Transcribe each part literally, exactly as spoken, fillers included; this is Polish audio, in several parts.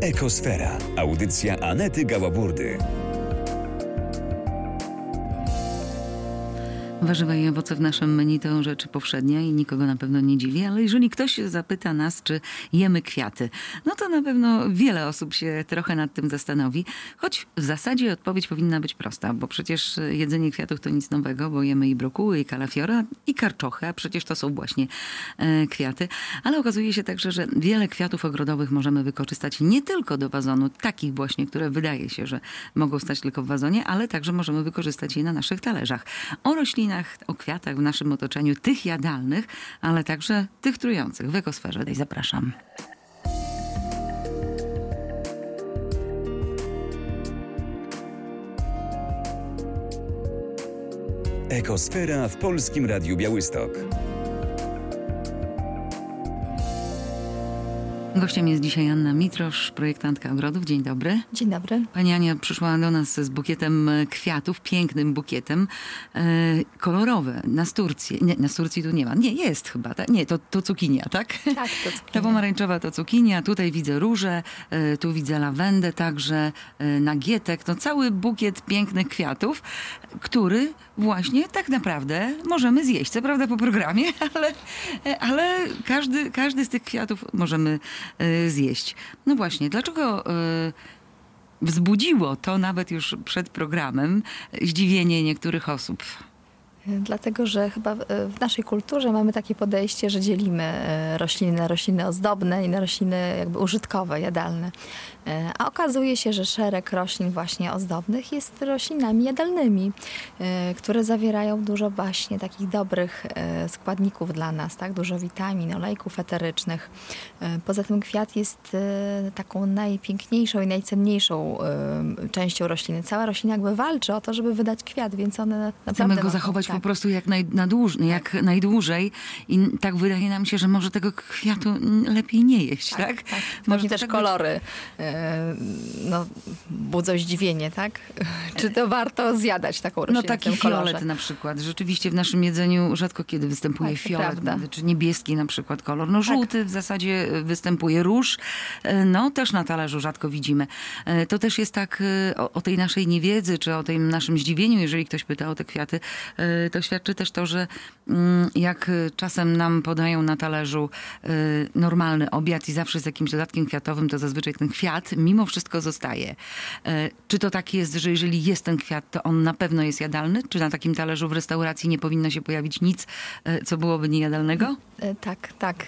Ekosfera. Audycja Anety Gałaburdy. Warzywa i owoce w naszym menu to rzeczy powszednia i nikogo na pewno nie dziwi, ale jeżeli ktoś zapyta nas, czy jemy kwiaty, no to na pewno wiele osób się trochę nad tym zastanowi, choć w zasadzie odpowiedź powinna być prosta, bo przecież jedzenie kwiatów to nic nowego, bo jemy i brokuły, i kalafiora, i karczochę, a przecież to są właśnie e, kwiaty, ale okazuje się także, że wiele kwiatów ogrodowych możemy wykorzystać nie tylko do wazonu, takich właśnie, które wydaje się, że mogą stać tylko w wazonie, ale także możemy wykorzystać je na naszych talerzach. O roślinach, o kwiatach w naszym otoczeniu, tych jadalnych, ale także tych trujących. W Ekosferze. Zapraszam. Ekosfera w Polskim Radiu Białystok. Gościem jest dzisiaj Anna Mitrosz, projektantka ogrodów. Dzień dobry. Dzień dobry. Pani Ania przyszła do nas z bukietem kwiatów, pięknym bukietem, e, kolorowe, nasturcje. Nie, nasturcji tu nie ma. Nie, jest chyba. Ta, nie, to, to cukinia, tak? Tak, to cukinia. Ta pomarańczowa to cukinia. Tutaj widzę róże, e, tu widzę lawendę także, e, nagietek. No cały bukiet pięknych kwiatów, który właśnie tak naprawdę możemy zjeść. Co prawda po programie, ale, ale każdy, każdy z tych kwiatów możemy zjeść. No właśnie, dlaczego wzbudziło to nawet już przed programem zdziwienie niektórych osób? Dlatego, że chyba w naszej kulturze mamy takie podejście, że dzielimy rośliny na rośliny ozdobne i na rośliny jakby użytkowe, jadalne. A okazuje się, że szereg roślin właśnie ozdobnych jest roślinami jadalnymi, które zawierają dużo właśnie takich dobrych składników dla nas, tak? Dużo witamin, olejków eterycznych. Poza tym kwiat jest taką najpiękniejszą i najcenniejszą częścią rośliny. Cała roślina jakby walczy o to, żeby wydać kwiat, więc one naprawdę... Chcemy go zachować tak. po prostu jak, naj, nadłuż, jak tak. najdłużej i tak wydaje nam się, że może tego kwiatu lepiej nie jeść, tak? tak? tak. Może też tak kolory no, budzą zdziwienie, tak? Czy to warto zjadać taką roślinę? No taki fiolet na przykład. Rzeczywiście w naszym jedzeniu rzadko kiedy występuje tak, fiolet, prawda. Czy niebieski na przykład kolor. No żółty tak. w zasadzie występuje, róż. No też na talerzu rzadko widzimy. To też jest tak o, o tej naszej niewiedzy, czy o tym naszym zdziwieniu, jeżeli ktoś pyta o te kwiaty, to świadczy też to, że jak czasem nam podają na talerzu normalny obiad i zawsze z jakimś dodatkiem kwiatowym, to zazwyczaj ten kwiat mimo wszystko zostaje. Czy to tak jest, że jeżeli jest ten kwiat, to on na pewno jest jadalny? Czy na takim talerzu w restauracji nie powinno się pojawić nic, co byłoby niejadalnego? Tak, tak.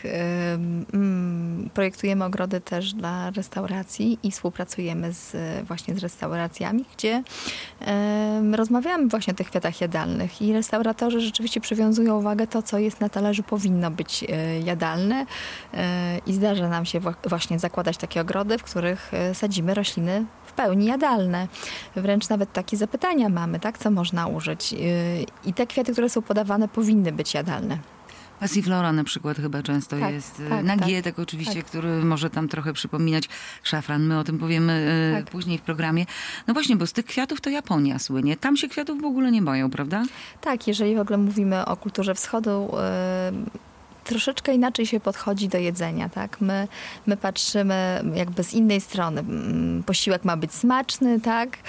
Projektujemy ogrody też dla restauracji i współpracujemy z, właśnie z restauracjami, gdzie rozmawiamy właśnie o tych kwiatach jadalnych i restauratorzy rzeczywiście przywiązują uwagę, to co jest na talerzu powinno być jadalne i zdarza nam się właśnie zakładać takie ogrody, w których sadzimy rośliny w pełni jadalne. Wręcz nawet takie zapytania mamy, tak, co można użyć. I te kwiaty, które są podawane, powinny być jadalne. Passiflora na przykład chyba często tak, jest. Tak, Nagietek tak, oczywiście, tak. który może tam trochę przypominać szafran. My o tym powiemy tak. później w programie. No właśnie, bo z tych kwiatów to Japonia słynie. Tam się kwiatów w ogóle nie boją, prawda? Tak, jeżeli w ogóle mówimy o kulturze wschodu, yy... troszeczkę inaczej się podchodzi do jedzenia, tak? My, my patrzymy jakby z innej strony. Posiłek ma być smaczny, tak?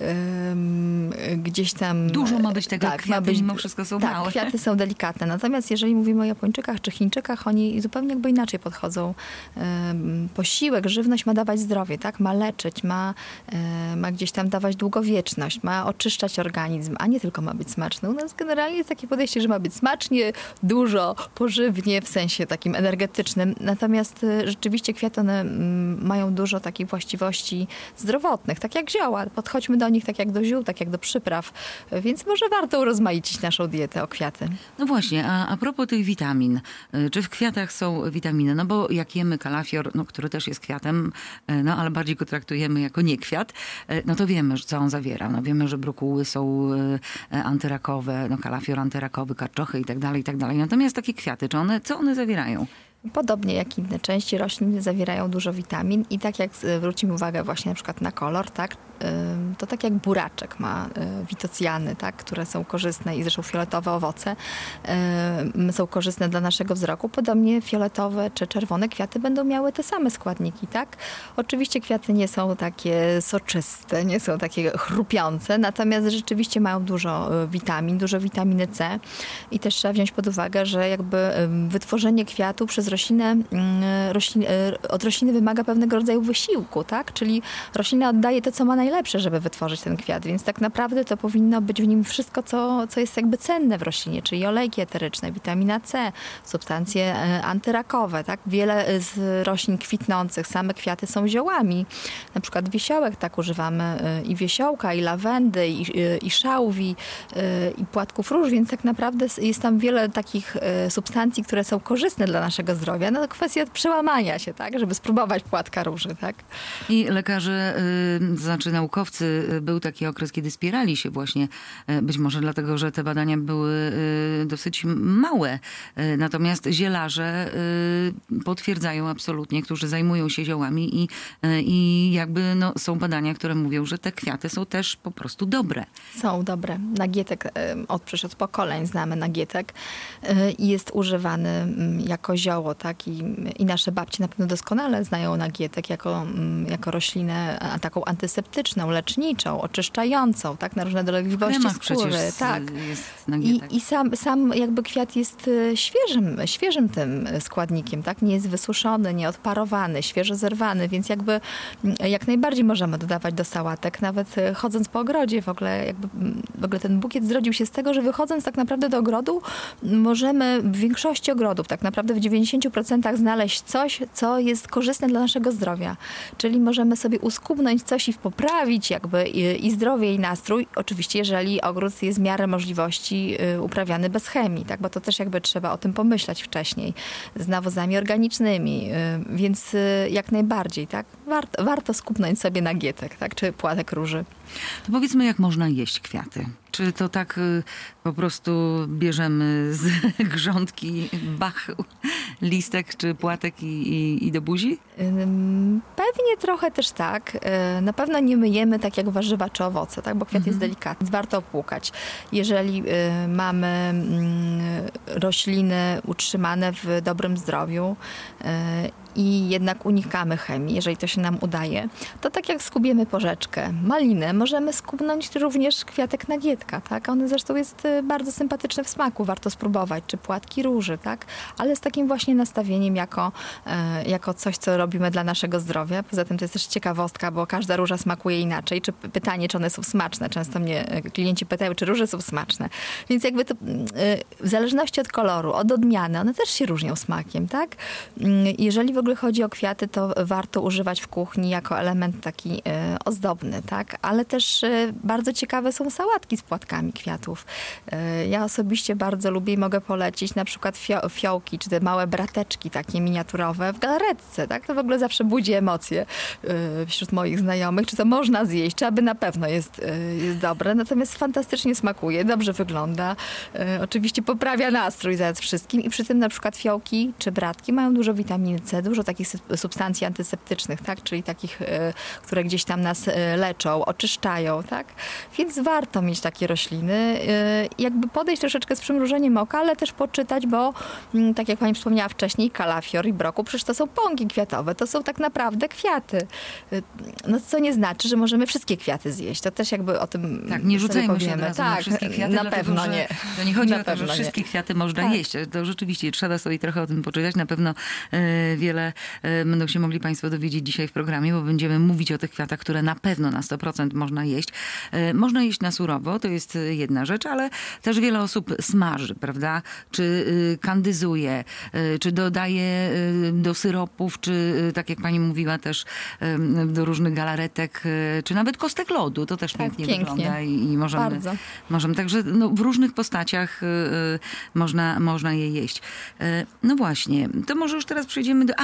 Ym, gdzieś tam... Dużo ma być tego, tak, kwiaty ma być, mimo wszystko są tak, małe. kwiaty są delikatne. Natomiast jeżeli mówimy o Japończykach czy Chińczykach, oni zupełnie jakby inaczej podchodzą. Ym, posiłek, żywność ma dawać zdrowie, tak? Ma leczyć, ma, y, ma gdzieś tam dawać długowieczność, ma oczyszczać organizm, a nie tylko ma być smaczny. U nas generalnie jest takie podejście, że ma być smacznie, dużo, pożywnie, w sensie takim energetycznym. Natomiast y, rzeczywiście kwiaty one mm, mają dużo takich właściwości zdrowotnych, tak jak zioła. Podchodźmy do nich tak jak do ziół, tak jak do przypraw. Więc może warto urozmaicić naszą dietę o kwiaty. No właśnie, a, a propos tych witamin. Y, czy w kwiatach są witaminy? No bo jak jemy kalafior, no, który też jest kwiatem, y, no ale bardziej go traktujemy jako nie kwiat, y, no to wiemy, co on zawiera. No wiemy, że brokuły są y, antyrakowe, no kalafior antyrakowy, karczochy i tak dalej, i tak dalej. Natomiast takie kwiaty, czy one, co one zawierają? Podobnie jak inne części roślin zawierają dużo witamin i tak jak zwrócimy uwagę właśnie na przykład na kolor, tak, to tak jak buraczek ma witocjany, tak, które są korzystne i zresztą fioletowe owoce są korzystne dla naszego wzroku, podobnie fioletowe czy czerwone kwiaty będą miały te same składniki, tak. Oczywiście kwiaty nie są takie soczyste, nie są takie chrupiące, natomiast rzeczywiście mają dużo witamin, dużo witaminy C i też trzeba wziąć pod uwagę, że jakby wytworzenie kwiatu przez roślinę, roślin, od rośliny wymaga pewnego rodzaju wysiłku, tak? Czyli roślina oddaje to, co ma najlepsze, żeby wytworzyć ten kwiat, więc tak naprawdę to powinno być w nim wszystko, co, co jest jakby cenne w roślinie, czyli olejki eteryczne, witamina C, substancje antyrakowe, tak? Wiele z roślin kwitnących, same kwiaty są ziołami, na przykład wiesiołek, tak używamy i wiesiołka, i lawendy, i, i szałwi, i płatków róż, więc tak naprawdę jest tam wiele takich substancji, które są korzystne dla naszego zdrowia. No to kwestia przełamania się, tak, żeby spróbować płatka róży, tak. I lekarze, y, znaczy naukowcy, y, był taki okres, kiedy spierali się właśnie, y, być może dlatego, że te badania były y, dosyć małe. Y, natomiast zielarze y, potwierdzają absolutnie, którzy zajmują się ziołami i, y, i jakby no, są badania, które mówią, że te kwiaty są też po prostu dobre. Są dobre. Nagietek y, od przyszedł pokoleń, znamy nagietek y, i jest używany y, jako zioło, tak, i, i nasze babcie na pewno doskonale znają nagietek jako, jako roślinę a, taką antyseptyczną, leczniczą, oczyszczającą, tak, na różne dolegliwości skóry. Tak. Jest nagietek. I, i sam, sam jakby kwiat jest świeżym, świeżym tym składnikiem, tak, nie jest wysuszony, nie odparowany, świeżo zerwany, więc jakby jak najbardziej możemy dodawać do sałatek, nawet chodząc po ogrodzie w ogóle, jakby w ogóle ten bukiet zrodził się z tego, że wychodząc tak naprawdę do ogrodu możemy w większości ogrodów, tak naprawdę w dziewięćdziesięciu procentach znaleźć coś, co jest korzystne dla naszego zdrowia. Czyli możemy sobie uskubnąć coś i poprawić jakby i, i zdrowie, i nastrój. Oczywiście, jeżeli ogród jest w miarę możliwości y, uprawiany bez chemii, tak? Bo to też jakby trzeba o tym pomyśleć wcześniej. Z nawozami organicznymi, y, więc y, jak najbardziej, tak? Warto, warto skupnąć sobie nagietek, tak? Czy płatek róży. To powiedzmy, jak można jeść kwiaty? Czy to tak y, po prostu bierzemy z grządki, bach, listek czy płatek i, i, i do buzi? Pewnie trochę też tak. Na pewno nie myjemy tak jak warzywa czy owoce, tak? Bo kwiat mhm. jest delikatny, więc warto opłukać. Jeżeli y, mamy y, rośliny utrzymane w dobrym zdrowiu y, i jednak unikamy chemii, jeżeli to się nam udaje, to tak jak skubiemy porzeczkę, malinę, możemy skubnąć również kwiatek nagietka, tak? On zresztą jest bardzo sympatyczny w smaku, warto spróbować, czy płatki róży, tak? Ale z takim właśnie nastawieniem jako, e, jako coś, co robimy dla naszego zdrowia. Poza tym to jest też ciekawostka, bo każda róża smakuje inaczej. Czy pytanie, czy one są smaczne. Często mnie klienci pytają, czy róże są smaczne. Więc jakby to e, w zależności od koloru, od odmiany, one też się różnią smakiem, tak? Jeżeli w ogóle chodzi o kwiaty, to warto używać w kuchni jako element taki e, ozdobny, tak? Ale też e, bardzo ciekawe są sałatki z płatkami kwiatów. E, ja osobiście bardzo lubię i mogę polecić na przykład fio fiołki, czy te małe brateczki takie miniaturowe w galaretce, tak? To w ogóle zawsze budzi emocje e, wśród moich znajomych, czy to można zjeść, czy aby na pewno jest, e, jest dobre. Natomiast fantastycznie smakuje, dobrze wygląda. E, oczywiście poprawia nastrój za wszystkim i przy tym na przykład fiołki czy bratki mają dużo witaminy C, dużo takich substancji antyseptycznych, tak? Czyli takich, które gdzieś tam nas leczą, oczyszczają, tak? Więc warto mieć takie rośliny. Jakby podejść troszeczkę z przymrużeniem oka, ale też poczytać, bo tak jak pani wspomniała wcześniej, kalafior i brokuł, przecież to są pąki kwiatowe, to są tak naprawdę kwiaty. No co nie znaczy, że możemy wszystkie kwiaty zjeść. To też jakby o tym tak, nie rzucajmy powiemy. się od razu tak, na wszystkie kwiaty, na dlatego, pewno nie. To nie chodzi na o to, że wszystkie nie. kwiaty można tak. jeść. To rzeczywiście trzeba sobie trochę o tym poczytać. Na pewno e, wiele e, będą się mogli państwo dowiedzieć dzisiaj w programie, bo będziemy mówić o tych kwiatach, które na pewno na sto procent można jeść. E, można jeść na surowo, to jest jedna rzecz, ale też wiele osób smaży, prawda? Czy y, kandyzuje, y, czy dodaje y, do syropów, czy y, tak jak pani mówiła też y, do różnych galaretek, y, czy nawet kostek lodu. To też tak, pięknie, pięknie wygląda i, i możemy, Bardzo. możemy także no, w różnych postaciach y, y, można, można je jeść. Y, no właśnie, to może już teraz przejdziemy do... A,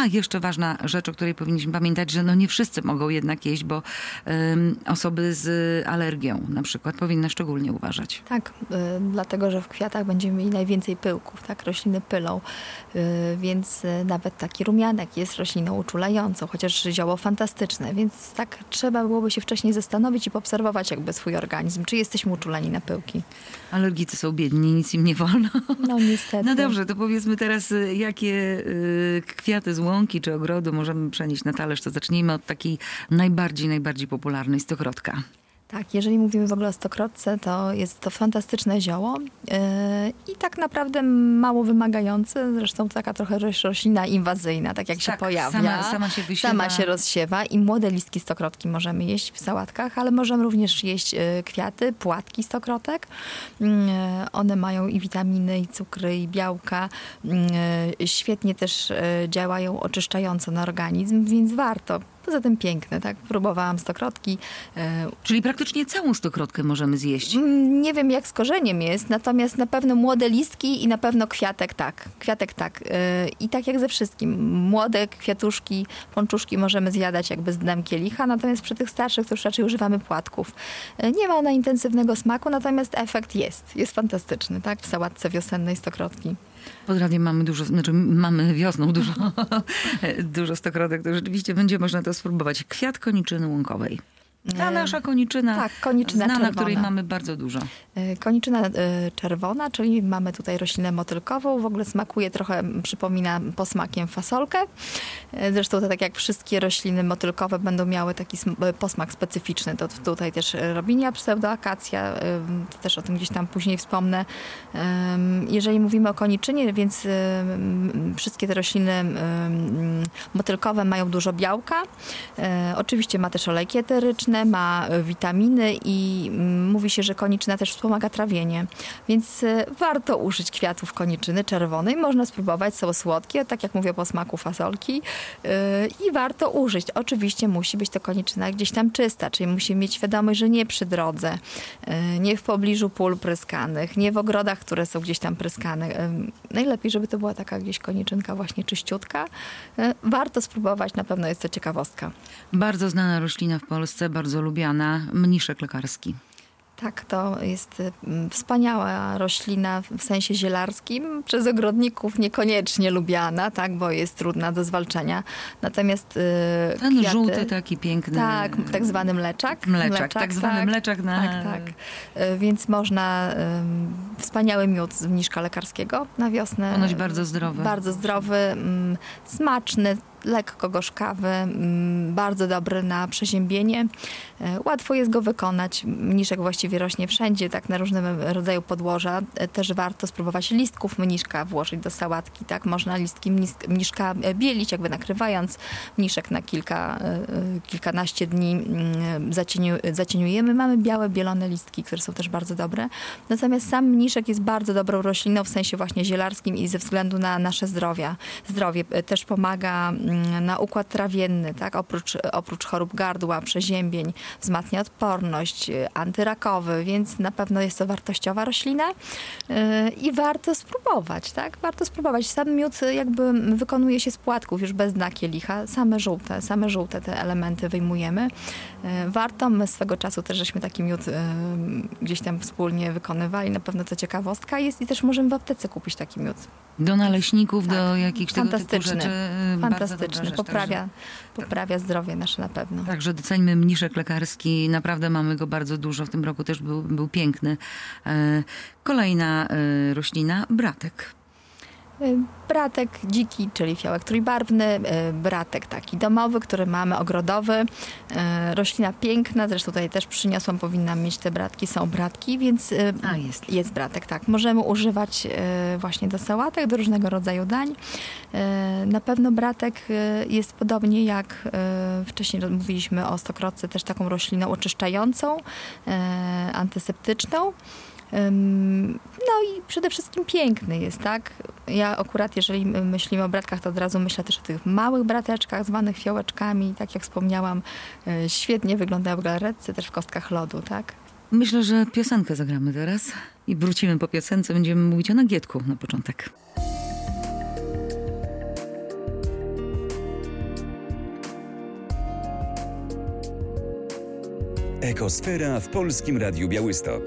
A, jeszcze ważna rzecz, o której powinniśmy pamiętać, że no nie wszyscy mogą jednak jeść, bo um, osoby z alergią na przykład powinny szczególnie uważać. Tak, y, dlatego, że w kwiatach będziemy mieli najwięcej pyłków, tak, rośliny pylą, y, więc y, nawet taki rumianek jest rośliną uczulającą, chociaż zioło fantastyczne, więc tak trzeba byłoby się wcześniej zastanowić i poobserwować jakby swój organizm, czy jesteśmy uczuleni na pyłki. Alergicy są biedni, nic im nie wolno. No niestety. No dobrze, to powiedzmy teraz, jakie y, kwiaty z łąki czy ogrodu możemy przenieść na talerz. To zacznijmy od takiej najbardziej, najbardziej popularnej stokrotka. Tak, jeżeli mówimy w ogóle o stokrotce, to jest to fantastyczne zioło yy, i tak naprawdę mało wymagające, zresztą taka trochę roślina inwazyjna, tak jak tak, się pojawia. Sama, sama się wysiewa. Sama się rozsiewa i młode listki stokrotki możemy jeść w sałatkach, ale możemy również jeść yy, kwiaty, płatki stokrotek. Yy, one mają i witaminy, i cukry, i białka. Yy, świetnie też yy, działają oczyszczająco na organizm, więc warto. Poza tym piękne, tak? Próbowałam stokrotki. Czyli praktycznie całą stokrotkę możemy zjeść. Nie wiem, jak z korzeniem jest, natomiast na pewno młode listki i na pewno kwiatek tak. Kwiatek tak. I tak jak ze wszystkim. Młode kwiatuszki, pączuszki możemy zjadać jakby z dnem kielicha, natomiast przy tych starszych to już raczej używamy płatków. Nie ma ona intensywnego smaku, natomiast efekt jest. Jest fantastyczny, tak? W sałatce wiosennej stokrotki. Pod radiem mamy dużo, znaczy mamy wiosną dużo, dużo stokrotek, to rzeczywiście będzie można to spróbować. Kwiat koniczyny łąkowej. A nasza koniczyna, tak, koniczyna znana, czerwona. której mamy bardzo dużo. Koniczyna czerwona, czyli mamy tutaj roślinę motylkową. W ogóle smakuje trochę, przypomina posmakiem fasolkę. Zresztą to tak jak wszystkie rośliny motylkowe będą miały taki posmak specyficzny. To tutaj też robinia, pseudoakacja, to też o tym gdzieś tam później wspomnę. Jeżeli mówimy o koniczynie, więc wszystkie te rośliny motylkowe mają dużo białka. Oczywiście ma też olejki eteryczne, ma witaminy i mówi się, że koniczyna też wspomaga trawienie. Więc warto użyć kwiatów koniczyny czerwonej. Można spróbować, są słodkie, tak jak mówię, po smaku fasolki. I warto użyć. Oczywiście musi być to koniczyna gdzieś tam czysta, czyli musimy mieć świadomość, że nie przy drodze, nie w pobliżu pól pryskanych, nie w ogrodach, które są gdzieś tam pryskane. Najlepiej, żeby to była taka gdzieś koniczynka właśnie czyściutka. Warto spróbować, na pewno jest to ciekawostka. Bardzo znana roślina w Polsce, bardzo lubiana, mniszek lekarski. Tak, to jest wspaniała roślina w sensie zielarskim, przez ogrodników niekoniecznie lubiana, tak, bo jest trudna do zwalczania. Natomiast yy, ten kwiaty, żółty, taki piękny. Tak, tak zwany mleczak. Mleczak, mleczak tak zwany tak, mleczak na... Tak, tak. Yy, więc można, yy, wspaniały miód z mniszka lekarskiego na wiosnę. Ponoć bardzo zdrowy. Bardzo zdrowy, yy, smaczny, lekko gorzkawy, bardzo dobry na przeziębienie. Łatwo jest go wykonać. Mniszek właściwie rośnie wszędzie, tak na różnym rodzaju podłoża. Też warto spróbować listków mniszka włożyć do sałatki. Tak? Można listki mniszka bielić, jakby nakrywając mniszek na kilka, kilkanaście dni zacieniu, zacieniujemy. Mamy białe, bielone listki, które są też bardzo dobre. Natomiast sam mniszek jest bardzo dobrą rośliną w sensie właśnie zielarskim i ze względu na nasze zdrowie. Zdrowie też pomaga na układ trawienny, tak? Oprócz, oprócz chorób gardła, przeziębień, wzmacnia odporność, antyrakowy, więc na pewno jest to wartościowa roślina yy, i warto spróbować, tak? Warto spróbować. Sam miód jakby wykonuje się z płatków już bez dna kielicha, same żółte, same żółte te elementy wyjmujemy. Yy, warto, my swego czasu też żeśmy taki miód yy, gdzieś tam wspólnie wykonywali, na pewno to ciekawostka jest i też możemy w aptece kupić taki miód. Do naleśników, tak, do jakichś tego typu rzeczy. Fantastyczny, rzecz, poprawia, także, poprawia zdrowie nasze na pewno. Także doceńmy mniszek lekarski, naprawdę mamy go bardzo dużo, w tym roku też był, był piękny. Kolejna roślina, bratek. Bratek dziki, czyli fiołek trójbarwny, bratek taki domowy, który mamy, ogrodowy. Roślina piękna, zresztą tutaj też przyniosłam, powinnam mieć te bratki, są bratki, więc A, jest. jest bratek, tak. Możemy używać właśnie do sałatek, do różnego rodzaju dań. Na pewno bratek jest podobnie jak wcześniej mówiliśmy o stokrotce, też taką rośliną oczyszczającą, antyseptyczną. No i przede wszystkim piękny jest, tak? Ja akurat, jeżeli myślimy o bratkach, to od razu myślę też o tych małych brateczkach, zwanych fiołeczkami. Tak jak wspomniałam, świetnie wyglądają w galaretce, też w kostkach lodu, tak? Myślę, że piosenkę zagramy teraz i wrócimy po piosence. Będziemy mówić o nagietku na początek. Ekosfera w Polskim Radiu Białystok.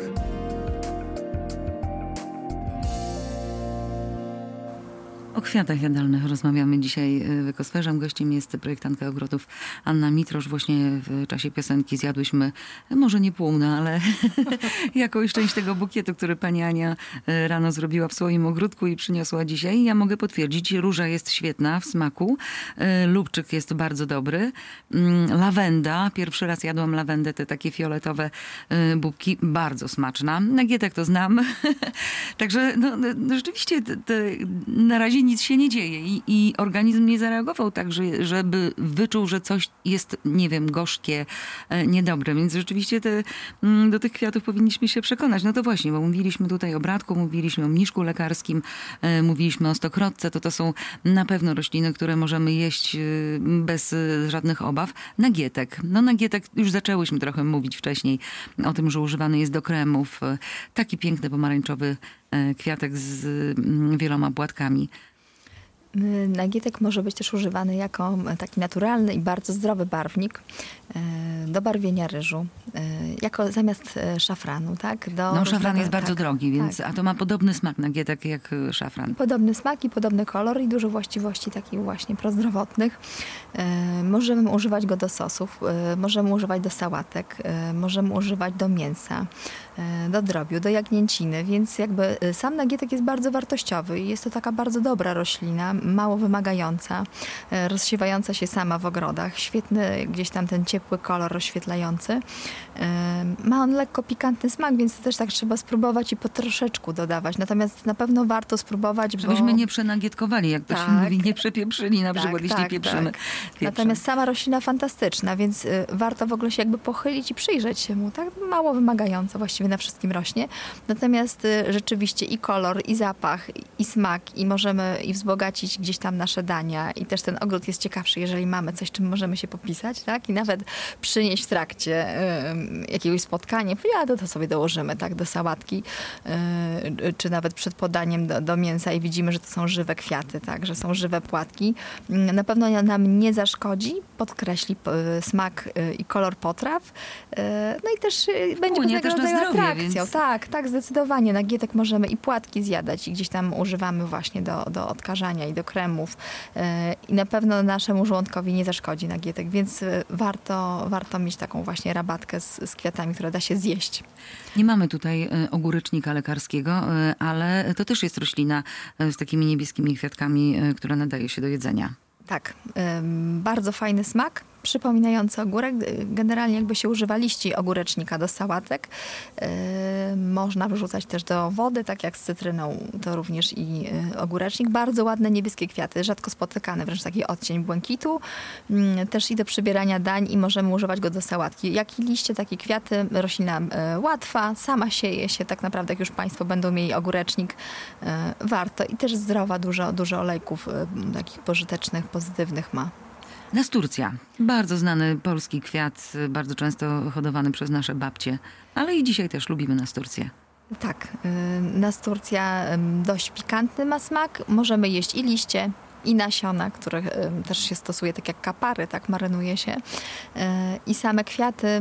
O kwiatach jadalnych rozmawiamy dzisiaj w Ekosferze. Gościem jest projektantka ogrodów Anna Mitrosz. Właśnie w czasie piosenki zjadłyśmy, może nie pół, no ale jakąś część tego bukietu, który pani Ania rano zrobiła w swoim ogródku i przyniosła dzisiaj. Ja mogę potwierdzić, róża jest świetna w smaku. Lubczyk jest bardzo dobry. Lawenda, pierwszy raz jadłam lawendę, te takie fioletowe bubki, bardzo smaczna. Nagietek to znam. Także no, no, rzeczywiście te, te, na razie nic się nie dzieje i, i organizm nie zareagował tak, że, żeby wyczuł, że coś jest, nie wiem, gorzkie, niedobre. Więc rzeczywiście te, do tych kwiatów powinniśmy się przekonać. No to właśnie, bo mówiliśmy tutaj o bratku, mówiliśmy o mniszku lekarskim, mówiliśmy o stokrotce. To to są na pewno rośliny, które możemy jeść bez żadnych obaw. Nagietek. No nagietek już zaczęłyśmy trochę mówić wcześniej o tym, że używany jest do kremów. Taki piękny pomarańczowy kwiatek z wieloma płatkami. Nagietek może być też używany jako taki naturalny i bardzo zdrowy barwnik do barwienia ryżu, jako zamiast szafranu, tak? Do no szafran różnego, jest bardzo tak, drogi, więc tak. A to ma podobny smak nagietek jak szafran. Podobny smak i podobny kolor i dużo właściwości takich właśnie prozdrowotnych. Możemy używać go do sosów, możemy używać do sałatek, możemy używać do mięsa, do drobiu, do jagnięciny, więc jakby sam nagietek jest bardzo wartościowy i jest to taka bardzo dobra roślina, mało wymagająca, rozsiewająca się sama w ogrodach. Świetny gdzieś tam ten ciepły kolor rozświetlający. Ma on lekko pikantny smak, więc to też tak trzeba spróbować i po troszeczku dodawać. Natomiast na pewno warto spróbować, żebyśmy bo... nie przenagietkowali, jak to tak. się mówi, nie przepieprzyli na tak, przykład, jeśli tak, pieprzymy. tak. Natomiast sama roślina fantastyczna, więc y, warto w ogóle się jakby pochylić i przyjrzeć się mu. Tak mało wymagająca, właściwie na wszystkim rośnie. Natomiast y, rzeczywiście i kolor, i zapach, i, i smak, i możemy i wzbogacić gdzieś tam nasze dania. I też ten ogród jest ciekawszy, jeżeli mamy coś, czym możemy się popisać, tak? I nawet przynieść w trakcie y, jakiegoś spotkania, ja to, to sobie dołożymy, tak, do sałatki, y, czy nawet przed podaniem do, do mięsa i widzimy, że to są żywe kwiaty, tak, że są żywe płatki. Na pewno nam nie zaszkodzi, podkreśli smak i kolor potraw. No i też będzie Płynie pewnego też na rodzaju zdrowie, atrakcją. więc... Tak, tak, zdecydowanie. Nagietek możemy i płatki zjadać i gdzieś tam używamy właśnie do, do odkażania i do kremów. I na pewno naszemu żołądkowi nie zaszkodzi nagietek, więc warto, warto mieć taką właśnie rabatkę z, z kwiatami, które da się zjeść. Nie mamy tutaj ogórecznika lekarskiego, ale to też jest roślina z takimi niebieskimi kwiatkami, która nadaje się do jedzenia. Tak, ym, bardzo fajny smak, przypominający ogórek. Generalnie jakby się używa liści ogórecznika do sałatek. Yy, można wrzucać też do wody, tak jak z cytryną, to również i yy, ogórecznik. Bardzo ładne niebieskie kwiaty, rzadko spotykane, wręcz taki odcień błękitu. Yy, też i do przybierania dań i możemy używać go do sałatki. Jak i liście, tak i kwiaty. Roślina yy, łatwa, sama sieje się. Tak naprawdę, jak już Państwo będą mieli ogórecznik, yy, warto. I też zdrowa, dużo, dużo olejków yy, takich pożytecznych, pozytywnych ma. Nasturcja. Bardzo znany polski kwiat, bardzo często hodowany przez nasze babcie, ale i dzisiaj też lubimy nasturcję. Tak, nasturcja dość pikantny ma smak. Możemy jeść i liście, i nasiona, które też się stosuje, tak jak kapary, tak marynuje się. I same kwiaty.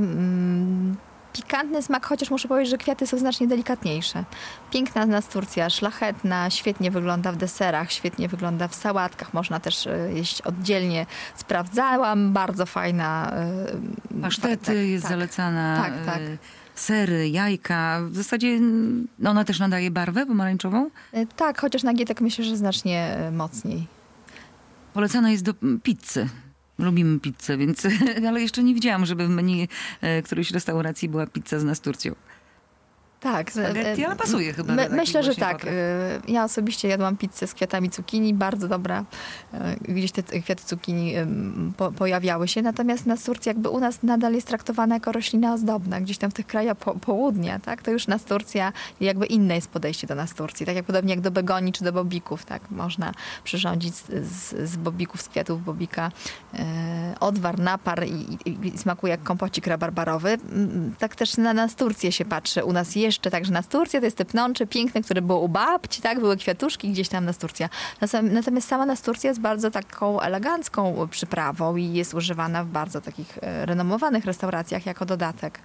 Pikantny smak, chociaż muszę powiedzieć, że kwiaty są znacznie delikatniejsze. Piękna nasturcja, szlachetna, świetnie wygląda w deserach, świetnie wygląda w sałatkach. Można też jeść oddzielnie. Sprawdzałam, bardzo fajna. Pasztety tak, jest tak, zalecana. Tak, tak. Sery, jajka. W zasadzie ona też nadaje barwę pomarańczową? Tak, chociaż nagietek myślę, że znacznie mocniej. Polecana jest do pizzy. Lubimy pizzę, więc, ale jeszcze nie widziałam, żeby w menu którejś restauracji była pizza z nasturcją. Tak. Spaghetti, ale pasuje chyba. My, myślę, że tak. Potraw. Ja osobiście jadłam pizzę z kwiatami cukinii, bardzo dobra. Gdzieś te kwiaty cukinii po, pojawiały się. Natomiast nasturcja jakby u nas nadal jest traktowana jako roślina ozdobna. Gdzieś tam w tych krajach po, południa, tak? To już nasturcja, jakby inne jest podejście do nasturcji. Tak jak podobnie jak do begonii czy do bobików, tak? Można przyrządzić z, z, z bobików, z kwiatów bobika e, odwar, napar i, i, i smakuje jak kompocik rabarbarowy. Tak też na nasturcję się patrzy. U nas jeszcze jeszcze, także nasturcja to jest typ nączy, piękny, który był u babci, tak? Były kwiatuszki, gdzieś tam nasturcja. Natomiast sama nasturcja jest bardzo taką elegancką przyprawą i jest używana w bardzo takich renomowanych restauracjach jako dodatek.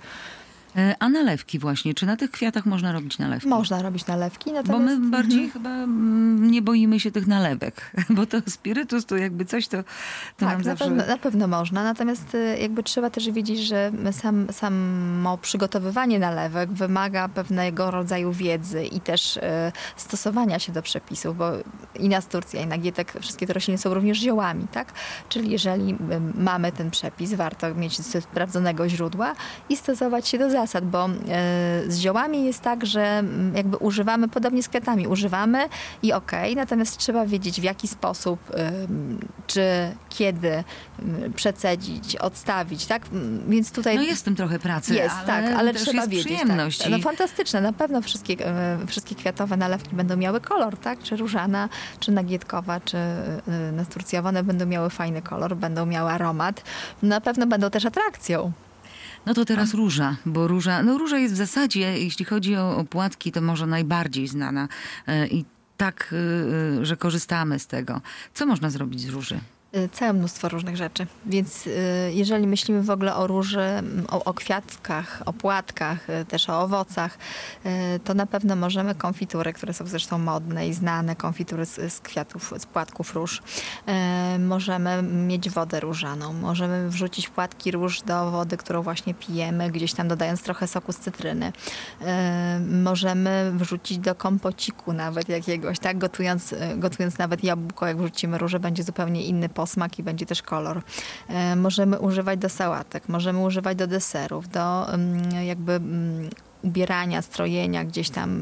A nalewki właśnie, czy na tych kwiatach można robić nalewki? Można robić nalewki, natomiast... Bo my bardziej mhm. chyba mm, nie boimy się tych nalewek, bo to spirytus to jakby coś to, to tak, nam na zawsze... pewno, na pewno można, natomiast jakby trzeba też wiedzieć, że sam, samo przygotowywanie nalewek wymaga pewnego rodzaju wiedzy i też y, stosowania się do przepisów, bo i nasturcja, i nagietek, wszystkie te rośliny są również ziołami, tak? Czyli jeżeli mamy ten przepis, warto mieć sprawdzonego źródła i stosować się do zasad, bo y, z ziołami jest tak, że y, jakby używamy, podobnie z kwiatami, używamy i okej, okay, natomiast trzeba wiedzieć w jaki sposób, y, czy, kiedy y, przecedzić, odstawić, tak? Więc tutaj... No jest w tym trochę pracy, jest, ale, tak, ale też trzeba jest wiedzieć. przyjemność. Tak. No fantastyczne, na pewno wszystkie, y, wszystkie kwiatowe nalewki będą miały kolor, tak? Czy różana, czy nagietkowa, czy y, nasturcjowa, one będą miały fajny kolor, będą miały aromat, na pewno będą też atrakcją. No to teraz róża, bo róża, no róża jest w zasadzie, jeśli chodzi o, o płatki, to może najbardziej znana y, i tak, y, że korzystamy z tego. Co można zrobić z róży? Całe mnóstwo różnych rzeczy. Więc y, jeżeli myślimy w ogóle o róży, o, o kwiatkach, o płatkach, y, też o owocach, y, to na pewno możemy konfitury, które są zresztą modne i znane, konfitury z, z kwiatów, z płatków róż. Y, możemy mieć wodę różaną. Możemy wrzucić płatki róż do wody, którą właśnie pijemy, gdzieś tam dodając trochę soku z cytryny. Y, możemy wrzucić do kompociku nawet jakiegoś, tak? Gotując, gotując nawet jabłko, jak wrzucimy różę, będzie zupełnie inny posmak i będzie też kolor. E, możemy używać do sałatek, możemy używać do deserów, do um, jakby um, ubierania, strojenia gdzieś tam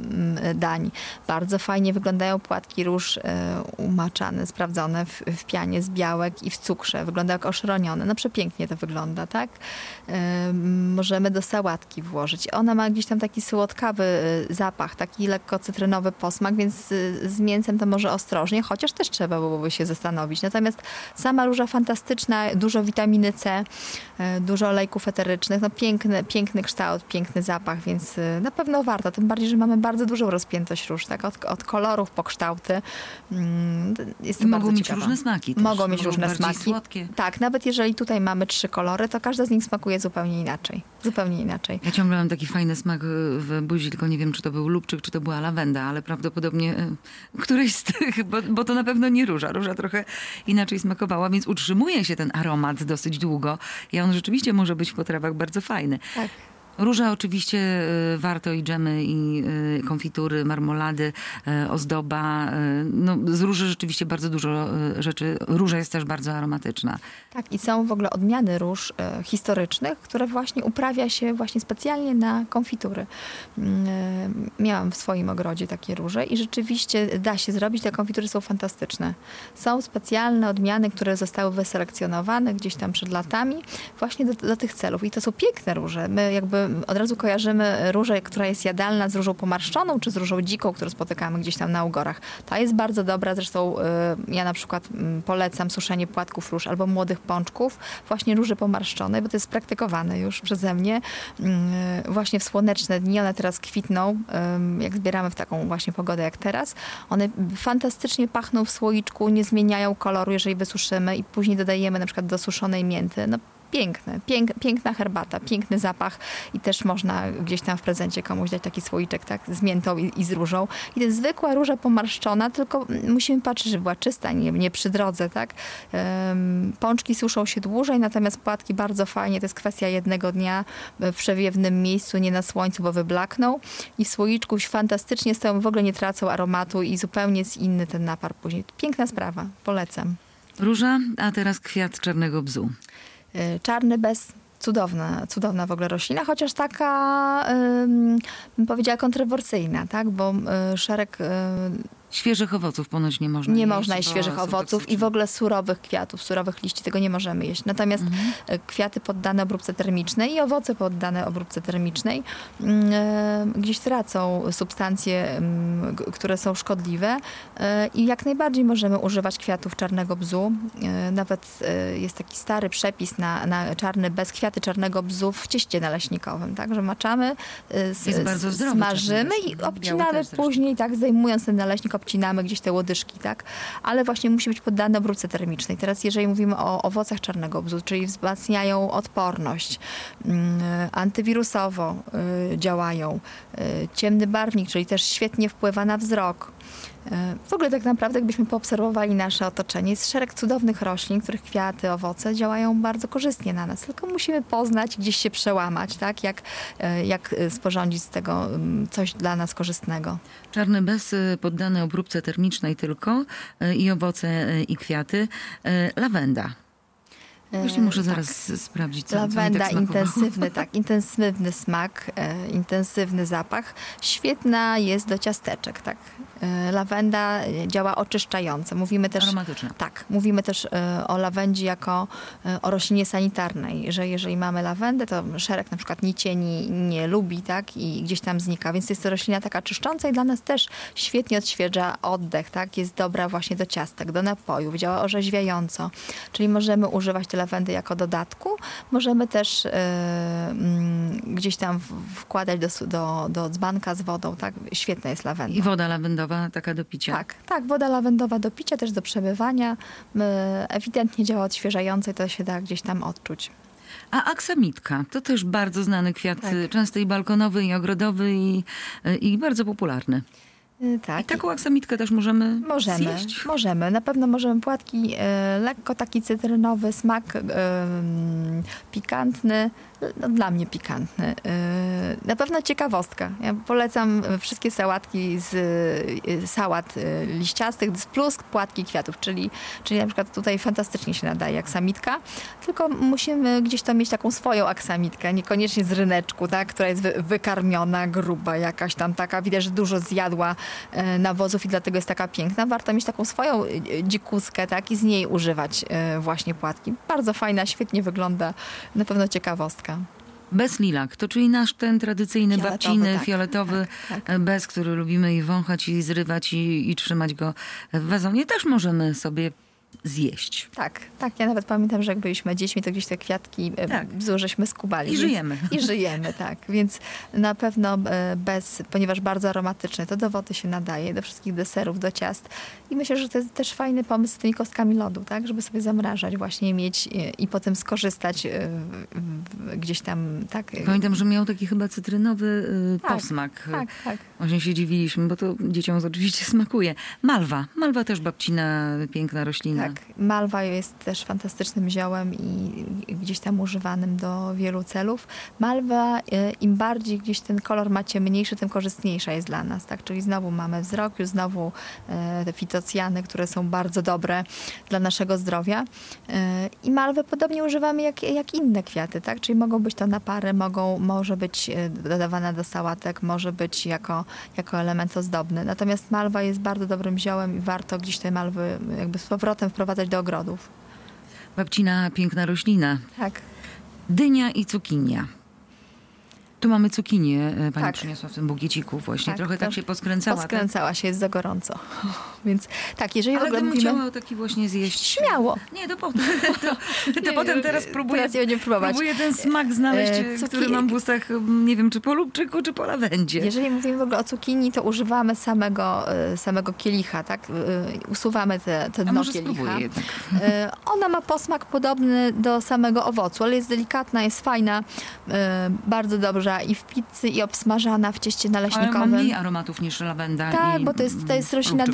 dań. Bardzo fajnie wyglądają płatki róż e, umaczane, sprawdzone w, w pianie z białek i w cukrze. Wygląda jak oszronione. No przepięknie to wygląda, tak? E, możemy do sałatki włożyć. Ona ma gdzieś tam taki słodkawy zapach, taki lekko cytrynowy posmak, więc z, z mięsem to może ostrożnie, chociaż też trzeba byłoby się zastanowić. Natomiast sama róża fantastyczna, dużo witaminy C, e, dużo olejków eterycznych, no piękny, piękny kształt, piękny zapach. Zapach, więc na pewno warto. Tym bardziej, że mamy bardzo dużą rozpiętość róż, tak? Od, od kolorów po kształty. Jest to I bardzo mogą mieć ciekawe. różne smaki też. Mogą mieć różne smaki. Słodkie. Tak, nawet jeżeli tutaj mamy trzy kolory, to każda z nich smakuje zupełnie inaczej. Zupełnie inaczej. Ja ciągle mam taki fajny smak w buzi, tylko nie wiem, czy to był lubczyk, czy to była lawenda, ale prawdopodobnie któryś z tych, bo, bo to na pewno nie róża. Róża trochę inaczej smakowała, więc utrzymuje się ten aromat dosyć długo i on rzeczywiście może być w potrawach bardzo fajny. Tak. Róża oczywiście y, warto i dżemy, i y, konfitury, marmolady, y, ozdoba. Y, no, z róży rzeczywiście bardzo dużo y, rzeczy. Róża jest też bardzo aromatyczna. Tak, i są w ogóle odmiany róż e, historycznych, które właśnie uprawia się właśnie specjalnie na konfitury. E, miałam w swoim ogrodzie takie róże i rzeczywiście da się zrobić. Te konfitury są fantastyczne. Są specjalne odmiany, które zostały wyselekcjonowane gdzieś tam przed latami właśnie do, do tych celów. I to są piękne róże. My jakby od razu kojarzymy różę, która jest jadalna z różą pomarszczoną, czy z różą dziką, którą spotykamy gdzieś tam na ugorach. Ta jest bardzo dobra. Zresztą y, ja na przykład y, polecam suszenie płatków róż albo młodych pączków, właśnie róży pomarszczonej, bo to jest praktykowane już przeze mnie. Y, właśnie w słoneczne dni, one teraz kwitną, y, jak zbieramy w taką właśnie pogodę jak teraz. One fantastycznie pachną w słoiczku, nie zmieniają koloru, jeżeli wysuszymy i później dodajemy na przykład do suszonej mięty. No, Piękne, pięk, piękna herbata, piękny zapach i też można gdzieś tam w prezencie komuś dać taki słoiczek, tak, z miętą i, i z różą. I to jest zwykła róża pomarszczona, tylko musimy patrzeć, żeby była czysta, nie, nie przy drodze, tak. Um, pączki suszą się dłużej, natomiast płatki bardzo fajnie, to jest kwestia jednego dnia w przewiewnym miejscu, nie na słońcu, bo wyblakną i w słoiczku fantastycznie stoją, w ogóle nie tracą aromatu i zupełnie jest inny ten napar później. Piękna sprawa, polecam. Róża, a teraz kwiat czarnego bzu. Czarny bez, cudowna, cudowna w ogóle roślina, chociaż taka, bym powiedziała, kontrowersyjna, tak? Bo szereg Świeżych owoców ponoć nie można Nie jeść. można jeść bo świeżych są owoców toksyczne. i w ogóle surowych kwiatów, surowych liści, tego nie możemy jeść. Natomiast Mhm. e, kwiaty poddane obróbce termicznej i owoce poddane obróbce termicznej mm, e, gdzieś tracą substancje, mm, g- które są szkodliwe e, i jak najbardziej możemy używać kwiatów czarnego bzu. E, nawet e, jest taki stary przepis na, na czarny bez, kwiaty czarnego bzu w cieście naleśnikowym, tak, że maczamy, e, s- Jest bardzo zdrowy smażymy czarny i bez, biały obcinamy też zresztą. później, tak, zdejmując ten naleśnik, obcinamy gdzieś te łodyżki, tak, ale właśnie musi być poddane obróbce termicznej. Teraz jeżeli mówimy o owocach czarnego bzu, czyli wzmacniają odporność, mm, antywirusowo y, działają, y, ciemny barwnik, czyli też świetnie wpływa na wzrok. Y, W ogóle tak naprawdę, gdybyśmy poobserwowali nasze otoczenie, jest szereg cudownych roślin, których kwiaty, owoce działają bardzo korzystnie na nas. Tylko musimy poznać, gdzieś się przełamać, tak? Jak, y, jak y, sporządzić z tego ym, coś dla nas korzystnego. Czarny bez y, poddany obróbce termicznej tylko y, i owoce y, i kwiaty. Y, Lawenda. Właśnie muszę E, zaraz tak. sprawdzić, co, co mi Lawenda, tak smakowało. intensywny, tak, intensywny smak, e, intensywny zapach. Świetna jest do ciasteczek, tak. E, lawenda e, działa oczyszczająco. Mówimy też, Aromatyczna. tak, mówimy też e, o lawendzie jako e, o roślinie sanitarnej, że jeżeli mamy lawendę, to szereg na przykład nicieni nie lubi, tak, i gdzieś tam znika, więc jest to roślina taka czyszcząca i dla nas też świetnie odświeża oddech, tak, jest dobra właśnie do ciastek, do napojów, działa orzeźwiająco, czyli możemy używać tej lawendy jako dodatku, możemy też e, mm, gdzieś tam w- wkładać do, su- do, do dzbanka z wodą, tak, świetna jest lawenda. I woda lawendowa taka do picia. Tak, tak, woda lawendowa do picia, też do przebywania. E, Ewidentnie działa odświeżająco i to się da gdzieś tam odczuć. A aksamitka to też bardzo znany kwiat, Tak. y, często i balkonowy, i ogrodowy, i, y, i bardzo popularny. E, Tak. I taką aksamitkę też możemy Możemy, zjeść. możemy. Na pewno możemy płatki, e, lekko taki cytrynowy smak, e, mm, pikantny, no, dla mnie pikantny. E, na pewno ciekawostka. Ja polecam wszystkie sałatki z e, sałat e, liściastych plus płatki kwiatów, czyli, czyli na przykład tutaj fantastycznie się nadaje aksamitka, tylko musimy gdzieś tam mieć taką swoją aksamitkę, niekoniecznie z ryneczku, tak, która jest wy, wykarmiona, gruba, jakaś tam taka, widać, że dużo zjadła e, nawozów i dlatego jest taka piękna. Warto mieć taką swoją e, dzikuskę, tak, i z niej używać e, właśnie płatki. Bardzo fajna, świetnie wygląda, na pewno ciekawostka. Bez lilak, to czyli nasz ten tradycyjny Fioletowy, babciny, tak, fioletowy, tak, e, bez, który lubimy i wąchać, i zrywać, i, i trzymać go w wazonie, też możemy sobie zjeść. Tak, tak. Ja nawet pamiętam, że jak byliśmy dziećmi, to gdzieś te kwiatki e, Tak. bzu żeśmy skubali. I więc- żyjemy. I żyjemy, tak. Więc na pewno e, bez, ponieważ bardzo aromatyczny, to do wody się nadaje, do wszystkich deserów, do ciast. I myślę, że to jest też fajny pomysł z tymi kostkami lodu, tak? Żeby sobie zamrażać, właśnie mieć e, i potem skorzystać e, w- w- gdzieś tam, tak. e, Pamiętam, że miał taki chyba cytrynowy y, Tak, posmak. Tak, tak. Właśnie się dziwiliśmy, bo to dzieciom oczywiście smakuje. Malwa. Malwa też babcina, piękna roślina. Tak, malwa jest też fantastycznym ziołem i gdzieś tam używanym do wielu celów. Malwa, e, im bardziej gdzieś ten kolor ma ciemniejszy, tym korzystniejsza jest dla nas, tak? Czyli znowu mamy wzrok, już znowu e, te fitocjany, które są bardzo dobre dla naszego zdrowia. E, I malwę podobnie używamy jak, jak inne kwiaty, tak? Czyli mogą być to napary, mogą, może być e, dodawana do sałatek, może być jako, jako element ozdobny. Natomiast malwa jest bardzo dobrym ziołem i warto gdzieś te malwy jakby z powrotem wprowadzać do ogrodów. Babcina, piękna roślina. Tak. Dynia i cukinia. Tu mamy cukinię, e, pani Tak. przyniosła w tym bukieciku właśnie. Tak, Trochę tak to się poskręcała. Poskręcała się, jest za gorąco. Więc tak, jeżeli Tak? w Ale ogóle gdybym mówimy... chciała taki właśnie zjeść. Śmiało. Nie, to potem, to, to Nie, potem nie, teraz próbuję, teraz nie będziemy próbować. próbuję ten smak znaleźć, E, e, cuki- który mam w ustach, nie wiem, czy po lubczyku, czy po lawendzie. Jeżeli mówimy w ogóle o cukinii, to używamy samego, e, samego kielicha, tak? E, Usuwamy te, te A dno może kielicha. spróbuję jednak. E, Ona ma posmak podobny do samego owocu, ale jest delikatna, jest fajna, e, bardzo dobrze i w pizzy, i obsmażana w cieście Ale ma naleśnikowym. mniej aromatów niż lawenda. Tak, i bo to jest, to jest roślina lubczyk. dyniowata.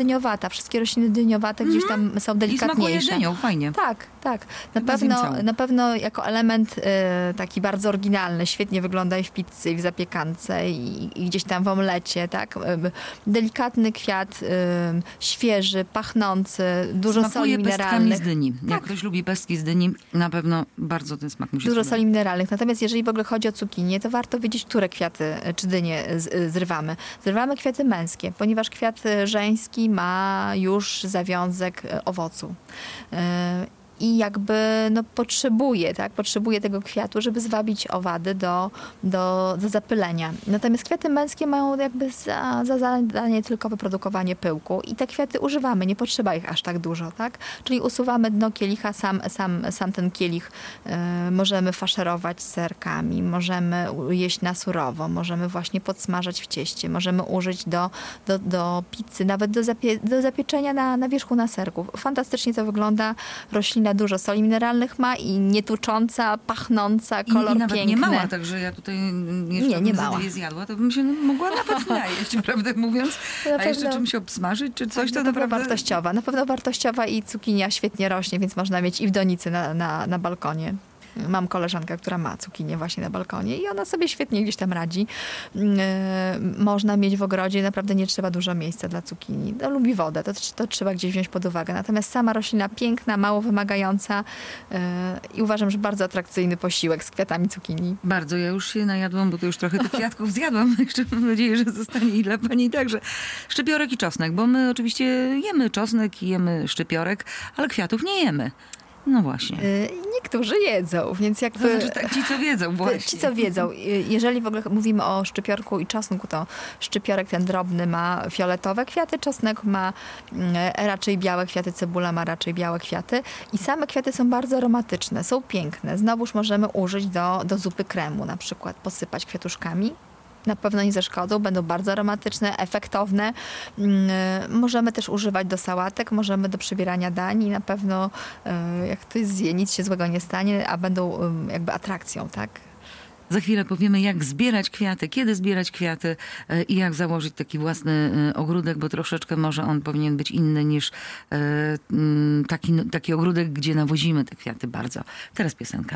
dyniowata. Wszystkie rośliny dyniowate gdzieś tam są I smakuje delikatniejsze. dynią, fajnie. Tak, tak. Na Chyba zjem pewno, całą. na pewno jako element e, taki bardzo oryginalny, świetnie wygląda i w pizzy, i w zapiekance, i, i gdzieś tam w omlecie, tak? E, delikatny kwiat, e, świeży, pachnący, dużo Smakuje soli pestkami mineralnych. z dyni. Jak Tak. ktoś lubi pestki z dyni, na pewno bardzo ten smak musi Dużo spodobać. soli mineralnych. Natomiast jeżeli w ogóle chodzi o cukinię, to warto wiedzieć, które kwiaty e, czy dynie z- zrywamy. Zrywamy kwiaty męskie, ponieważ kwiat e, żeński ma już zawiązek e, owocu. E, I jakby no, potrzebuje, tak? Potrzebuje tego kwiatu, żeby zwabić owady do, do, do zapylenia. Natomiast kwiaty męskie mają jakby za, za zadanie tylko wyprodukowanie pyłku i te kwiaty używamy, nie potrzeba ich aż tak dużo, tak? Czyli usuwamy dno kielicha, sam, sam, sam ten kielich e, możemy faszerować serkami, możemy jeść na surowo, możemy właśnie podsmażać w cieście, możemy użyć do, do, do pizzy, nawet do, zapie, do zapieczenia na, na wierzchu na serku. Fantastycznie to wygląda. Roślina dużo soli mineralnych ma i nietucząca, pachnąca, kolor I, i nawet piękny. nie mała, także ja tutaj jeszcze Nie, nie bym mała. dwie zjadła, to bym się mogła nawet najeść, prawdę mówiąc. To na A jeszcze pewno- czymś obsmażyć, czy coś, Na to pewno naprawdę... wartościowa. Na pewno wartościowa i cukinia świetnie rośnie, więc można mieć i w donicy na, na, na balkonie. Mam koleżankę, która ma cukinię właśnie na balkonie i ona sobie świetnie gdzieś tam radzi. Yy, można mieć w ogrodzie, naprawdę nie trzeba dużo miejsca dla cukinii. No, lubi wodę, to, to trzeba gdzieś wziąć pod uwagę. Natomiast sama roślina piękna, mało wymagająca yy, i uważam, że bardzo atrakcyjny posiłek z kwiatami cukinii. Bardzo, ja już się najadłam, bo to już trochę tych kwiatków zjadłam. Jeszcze mam nadzieję, że zostanie i dla pani także. Szczypiorek i czosnek, bo my oczywiście jemy czosnek i jemy szczypiorek, ale kwiatów nie jemy. No właśnie. Yy, niektórzy jedzą, więc To jakby... znaczy tak, ci, co wiedzą właśnie. Ci, co wiedzą. Jeżeli w ogóle mówimy o szczypiorku i czosnku, to szczypiorek ten drobny ma fioletowe kwiaty, czosnek ma mm, raczej białe kwiaty, cebula ma raczej białe kwiaty i same kwiaty są bardzo aromatyczne, są piękne. Znowuż możemy użyć do, do zupy kremu, na przykład posypać kwiatuszkami. Na pewno nie zaszkodzą, będą bardzo aromatyczne, efektowne. Mm, Możemy też używać do sałatek, możemy do przybierania dań i na pewno y, jak ktoś zje, nic się złego nie stanie, a będą y, jakby atrakcją, tak? Za chwilę powiemy, jak zbierać kwiaty, kiedy zbierać kwiaty e, i jak założyć taki własny e, ogródek, bo troszeczkę może on powinien być inny niż e, m, taki, taki ogródek, gdzie nawozimy te kwiaty bardzo. Teraz piosenka.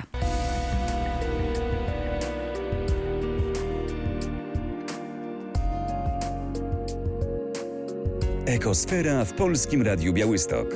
Ekosfera w Polskim Radiu Białystok.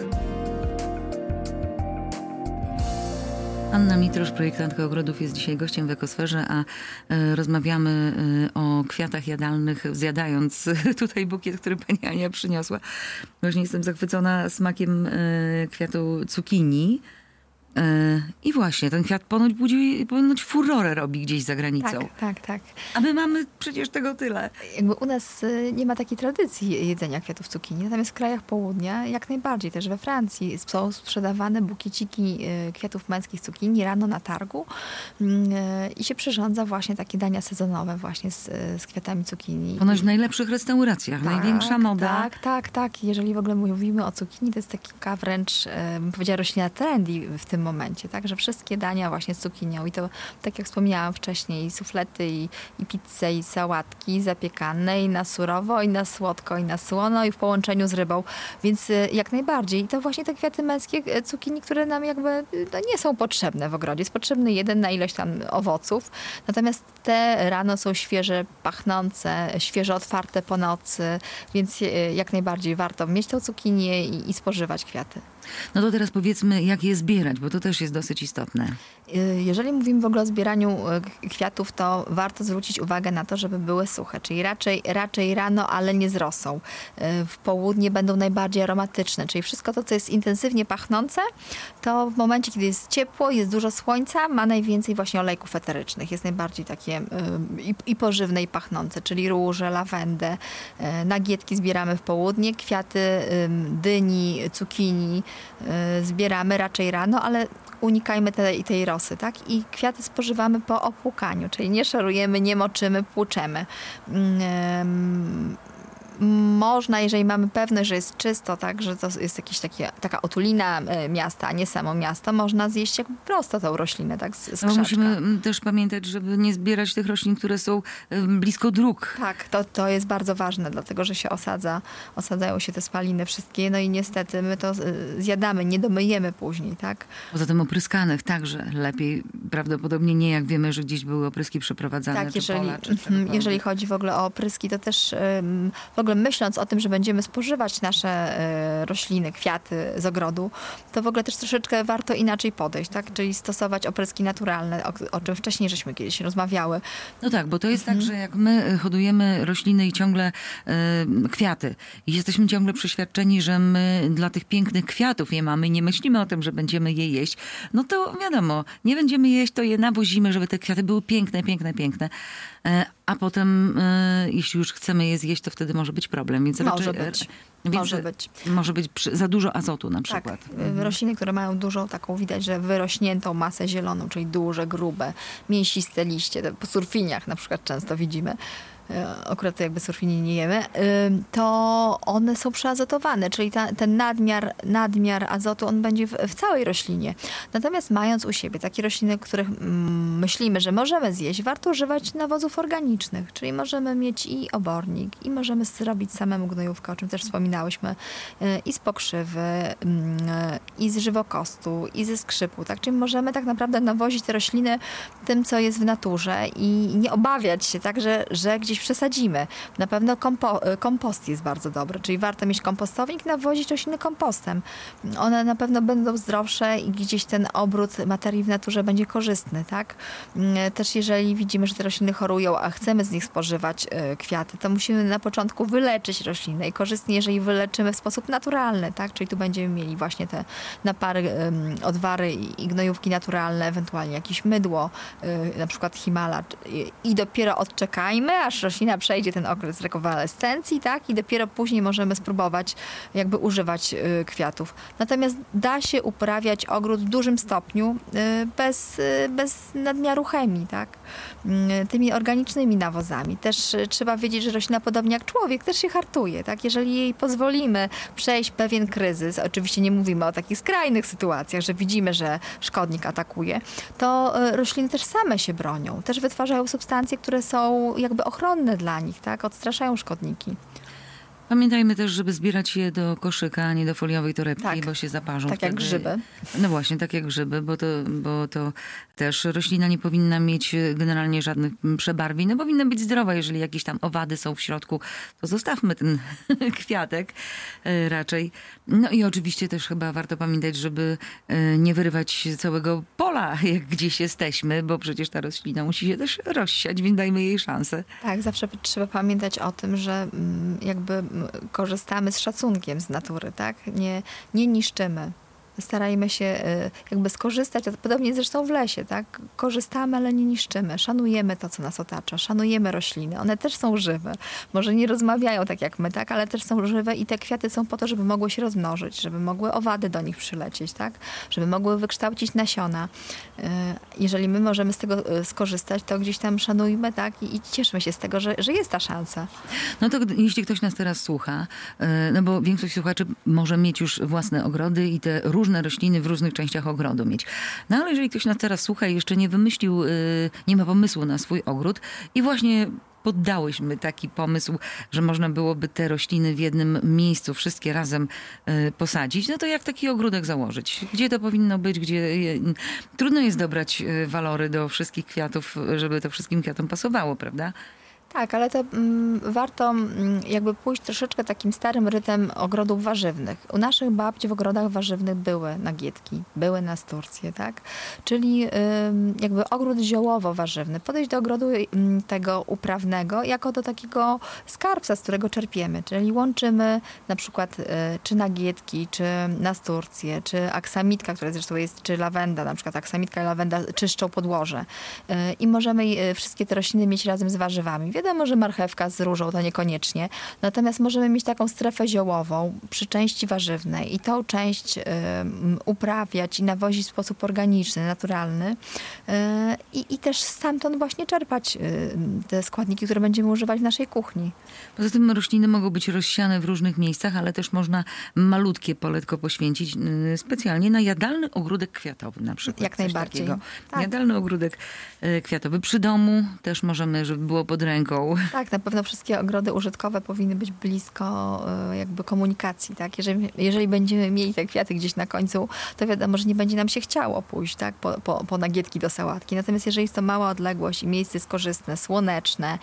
Anna Mitrosz, projektantka ogrodów, jest dzisiaj gościem w Ekosferze, a e, rozmawiamy e, o kwiatach jadalnych, zjadając tutaj bukiet, który pani Ania przyniosła. Właśnie jestem zachwycona smakiem e, kwiatu cukinii. E, I właśnie, ten kwiat ponoć budzi, ponoć furorę robi gdzieś za granicą. Tak, tak, tak. A my mamy przecież tego tyle. Jakby u nas y, nie ma takiej tradycji jedzenia kwiatów cukinii, natomiast w krajach południa jak najbardziej, też we Francji są sprzedawane bukieciki y, kwiatów męskich cukinii rano na targu y, i się przyrządza właśnie takie dania sezonowe właśnie z, z kwiatami cukinii. Ponoć w najlepszych restauracjach, największa moda. Tak, tak, tak. Jeżeli w ogóle mówimy o cukinii, to jest taka wręcz, e, bym powiedziała, roślina trendy w tym momencie, tak, że wszystkie dania właśnie z cukinią i to, tak jak wspomniałam wcześniej, i suflety, i, i pizzę, i sałatki zapiekane, i na surowo, i na słodko, i na słono, i w połączeniu z rybą, więc e, jak najbardziej. I to właśnie te kwiaty męskie e, cukinii, które nam jakby no, nie są potrzebne w ogrodzie. Jest potrzebny jeden na ilość tam owoców, natomiast te rano są świeże, pachnące, świeżo otwarte po nocy, więc e, jak najbardziej warto mieć tą cukinię i, i spożywać kwiaty. No to teraz powiedzmy, jak je zbierać, bo to też jest dosyć istotne. Jeżeli mówimy w ogóle o zbieraniu kwiatów, to warto zwrócić uwagę na to, żeby były suche, czyli raczej, raczej rano, ale nie z rosą. W południe będą najbardziej aromatyczne, czyli wszystko to, co jest intensywnie pachnące, to w momencie, kiedy jest ciepło, jest dużo słońca, ma najwięcej właśnie olejków eterycznych. Jest najbardziej takie i, i pożywne, i pachnące, czyli róże, lawendę. Nagietki zbieramy w południe, kwiaty dyni, cukinii zbieramy raczej rano, ale unikajmy tej, tej rosy, tak? I kwiaty spożywamy po opłukaniu, czyli nie szorujemy, nie moczymy, płuczemy. można, jeżeli mamy pewność, że jest czysto, tak, że to jest jakieś takie, taka otulina miasta, a nie samo miasto, można zjeść jak prosto tą roślinę, tak, z, z No, krzaczka. musimy też pamiętać, żeby nie zbierać tych roślin, które są blisko dróg. Tak, to, to jest bardzo ważne, dlatego że się osadza, osadzają się te spaliny wszystkie, no i niestety my to zjadamy, nie domyjemy później, tak. Poza tym opryskanych także lepiej, prawdopodobnie nie, jak wiemy, że gdzieś były opryski przeprowadzane, Tak, czy jeżeli, pola, czy czegokolwiek. jeżeli chodzi w ogóle o opryski, to też ym, w ogóle myśląc o tym, że będziemy spożywać nasze y, rośliny, kwiaty z ogrodu, to w ogóle też troszeczkę warto inaczej podejść, tak? Czyli stosować opryski naturalne, o, o czym wcześniej żeśmy kiedyś rozmawiały. No tak, bo to jest tak, że jak my hodujemy rośliny i ciągle y, kwiaty i jesteśmy ciągle przeświadczeni, że my dla tych pięknych kwiatów je mamy i nie myślimy o tym, że będziemy je jeść, no to wiadomo, nie będziemy jeść, to je nawozimy, żeby te kwiaty były piękne, piękne, piękne. Y, a potem, y, jeśli już chcemy je zjeść, to wtedy może być problem. Więc Może raczej, być. Więc Może być. Może być przy, za dużo azotu na przykład. Tak, rośliny, które mają dużą taką, widać, że wyrośniętą masę zieloną, czyli duże, grube, mięsiste liście, po surfiniach na przykład często widzimy, akurat jakby surfini nie jemy, to one są przeazotowane, czyli ta, ten nadmiar, nadmiar azotu, on będzie w, w całej roślinie. Natomiast mając u siebie takie rośliny, których mm, myślimy, że możemy zjeść, warto używać nawozów organicznych, czyli możemy mieć i obornik, i możemy zrobić samemu gnojówkę, o czym też wspominałyśmy, i z pokrzywy, i z żywokostu, i ze skrzypu, tak? Czyli możemy tak naprawdę nawozić te rośliny tym, co jest w naturze i nie obawiać się, tak, że, że gdzieś przesadzimy. Na pewno kompo, kompost jest bardzo dobry, czyli warto mieć kompostownik, nawozić rośliny kompostem. One na pewno będą zdrowsze i gdzieś ten obrót materii w naturze będzie korzystny, tak? Też jeżeli widzimy, że te rośliny chorują, a chcemy z nich spożywać kwiaty, to musimy na początku wyleczyć roślinę i korzystnie, jeżeli wyleczymy w sposób naturalny, tak? Czyli tu będziemy mieli właśnie te napary, odwary i gnojówki naturalne, ewentualnie jakieś mydło, na przykład Himala i dopiero odczekajmy, aż roślina przejdzie ten okres rekonwalescencji, tak? I dopiero później możemy spróbować jakby używać y, kwiatów. Natomiast da się uprawiać ogród w dużym stopniu y, bez, y, bez nadmiaru chemii, tak? Y, tymi organicznymi nawozami. Też y, trzeba wiedzieć, że roślina podobnie jak człowiek też się hartuje, tak? Jeżeli jej pozwolimy przejść pewien kryzys, oczywiście nie mówimy o takich skrajnych sytuacjach, że widzimy, że szkodnik atakuje, to y, rośliny też same się bronią. Też wytwarzają substancje, które są jakby ochronne dla nich, tak? Odstraszają szkodniki. Pamiętajmy też, żeby zbierać je do koszyka, a nie do foliowej torebki, Tak. bo się zaparzą. Tak wtedy. jak grzyby. No właśnie, tak jak grzyby, bo to, bo to też roślina nie powinna mieć generalnie żadnych przebarwień. No powinna być zdrowa, jeżeli jakieś tam owady są w środku, to zostawmy ten kwiatek raczej. No i oczywiście też chyba warto pamiętać, żeby nie wyrywać całego pola, jak gdzieś jesteśmy, bo przecież ta roślina musi się też rozsiać, więc dajmy jej szansę. Tak, zawsze trzeba pamiętać o tym, że jakby korzystamy z szacunkiem z natury, tak? Nie, nie niszczymy. Starajmy się jakby skorzystać, a podobnie zresztą w lesie, tak? Korzystamy, ale nie niszczymy. Szanujemy to, co nas otacza. Szanujemy rośliny. One też są żywe. Może nie rozmawiają tak jak my, tak? Ale też są żywe i te kwiaty są po to, żeby mogły się rozmnożyć, żeby mogły owady do nich przylecieć, tak? Żeby mogły wykształcić nasiona. Jeżeli my możemy z tego skorzystać, to gdzieś tam szanujmy, tak? I, i cieszmy się z tego, że, że jest ta szansa. No to jeśli ktoś nas teraz słucha, no bo większość słuchaczy może mieć już własne ogrody i te różne rośliny w różnych częściach ogrodu mieć. No ale jeżeli ktoś nas teraz słucha i jeszcze nie wymyślił, nie ma pomysłu na swój ogród i właśnie poddałyśmy taki pomysł, że można byłoby te rośliny w jednym miejscu wszystkie razem posadzić, no to jak taki ogródek założyć? Gdzie to powinno być? Gdzie trudno jest dobrać walory do wszystkich kwiatów, żeby to wszystkim kwiatom pasowało, prawda? Tak, ale to mm, warto mm, jakby pójść troszeczkę takim starym rytem ogrodów warzywnych. U naszych babci w ogrodach warzywnych były nagietki, były nasturcje, tak? Czyli ym, jakby ogród ziołowo-warzywny. Podejść do ogrodu ym, tego uprawnego jako do takiego skarbca, z którego czerpiemy. Czyli łączymy na przykład y, czy nagietki, czy nasturcje, czy aksamitka, która zresztą jest, czy lawenda, na przykład aksamitka i lawenda czyszczą podłoże. Y, I możemy y, wszystkie te rośliny mieć razem z warzywami. Wiadomo, że marchewka z różą to niekoniecznie. Natomiast możemy mieć taką strefę ziołową przy części warzywnej i tą część y, uprawiać i nawozić w sposób organiczny, naturalny y, i, i też stamtąd właśnie czerpać y, te składniki, które będziemy używać w naszej kuchni. Poza tym rośliny mogą być rozsiane w różnych miejscach, ale też można malutkie poletko poświęcić y, specjalnie na jadalny ogródek kwiatowy na przykład. Jak Coś najbardziej. takiego. Tak. Jadalny ogródek y, kwiatowy. Przy domu też możemy, żeby było pod ręką. Tak, na pewno wszystkie ogrody użytkowe powinny być blisko y, jakby komunikacji, tak? Jeżeli, jeżeli będziemy mieli te kwiaty gdzieś na końcu, to wiadomo, że nie będzie nam się chciało pójść, tak? Po, po, po nagietki do sałatki. Natomiast jeżeli jest to mała odległość i miejsce jest korzystne, słoneczne,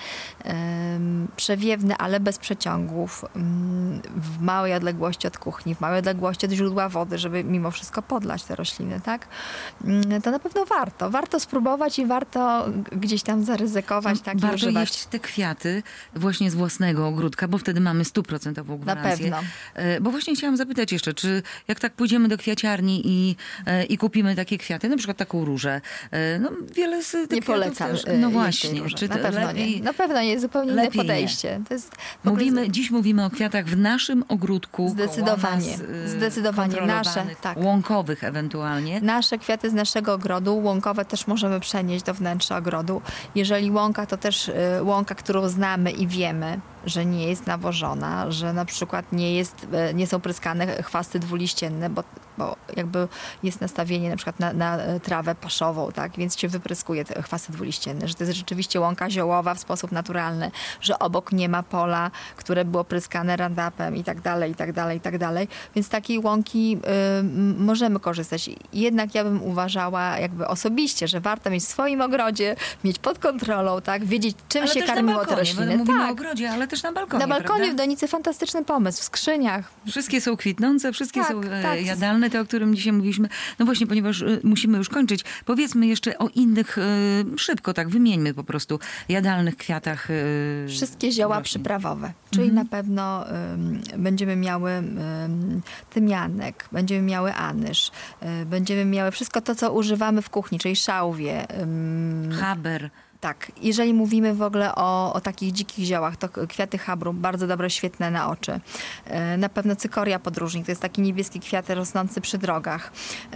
ym, przewiewne, ale bez przeciągów, ym, w małej odległości od kuchni, w małej odległości od źródła wody, żeby mimo wszystko podlać te rośliny, tak? Ym, to na pewno warto. Warto spróbować i warto gdzieś tam zaryzykować, tak? I Warto używać. jeść te kwiaty właśnie z własnego ogródka, bo wtedy mamy stuprocentową gwarancję. Na pewno. E, Bo właśnie chciałam zapytać jeszcze, czy jak tak pójdziemy do kwiaciarni i, e, i kupimy takie kwiaty, na przykład taką różę, e, no wiele z tych Nie kwiatów polecam. też, y, no jeść właśnie, tej róży. czy na to pewno lepiej, nie. Na pewno nie, zupełnie inne lepiej nie. podejście. To jest w ogóle Mówimy, dziś mówimy o kwiatach w naszym ogródku. Zdecydowanie. koło nas, y, Zdecydowanie. kontrolowanych, Nasze, tak. łąkowych ewentualnie. Nasze kwiaty z naszego ogrodu, łąkowe też możemy przenieść do wnętrza ogrodu. Jeżeli łąka, to też y, łąka, którą znamy i wiemy, że nie jest nawożona, że na przykład nie, jest, y, nie są pryskane chwasty dwuliścienne, bo, bo jakby jest nastawienie na przykład na, na trawę paszową, tak? Więc się wypryskuje te chwasty dwuliścienne, że to jest rzeczywiście łąka ziołowa w sposób naturalny, że obok nie ma pola, które było pryskane Roundupem i tak dalej, i tak dalej, i tak dalej. Więc takiej łąki y, możemy korzystać. Jednak ja bym uważała jakby osobiście, że warto mieć w swoim ogrodzie, mieć pod kontrolą, tak? Wiedzieć, czym Ale się też na karmiło te balkonie, rośliny. bo mówimy Tak. o ogrodzie, ale też na balkonie, Na balkonie prawda? w donicy fantastyczny pomysł, w skrzyniach. Wszystkie są kwitnące, wszystkie Tak, są e, tak. jadalne, te, o którym dzisiaj mówiliśmy. No właśnie, ponieważ e, musimy już kończyć, powiedzmy jeszcze o innych, e, szybko tak, wymieńmy po prostu, jadalnych kwiatach. E, Wszystkie zioła roślin. przyprawowe. Czyli na pewno ym, będziemy miały ym, tymianek, będziemy miały anyż, y, będziemy miały wszystko to, co używamy w kuchni, czyli szałwie. Ym, Haber. tak, jeżeli mówimy w ogóle o, o takich dzikich ziołach, to kwiaty habru, bardzo dobre, świetne na oczy. E, Na pewno cykoria podróżnik, to jest taki niebieski kwiat rosnący przy drogach.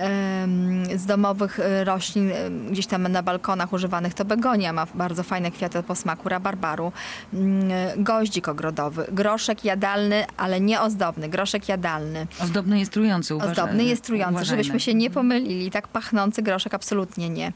Em, Z domowych e, roślin, e, gdzieś tam na balkonach używanych, to begonia ma bardzo fajne kwiaty o posmaku rabarbaru. Mm, Goździk ogrodowy, groszek jadalny, ale nie ozdobny, groszek jadalny. Ozdobny jest trujący, uważaj. Ozdobny jest trujący, Uważajmy. żebyśmy się nie pomylili. Tak pachnący groszek absolutnie nie.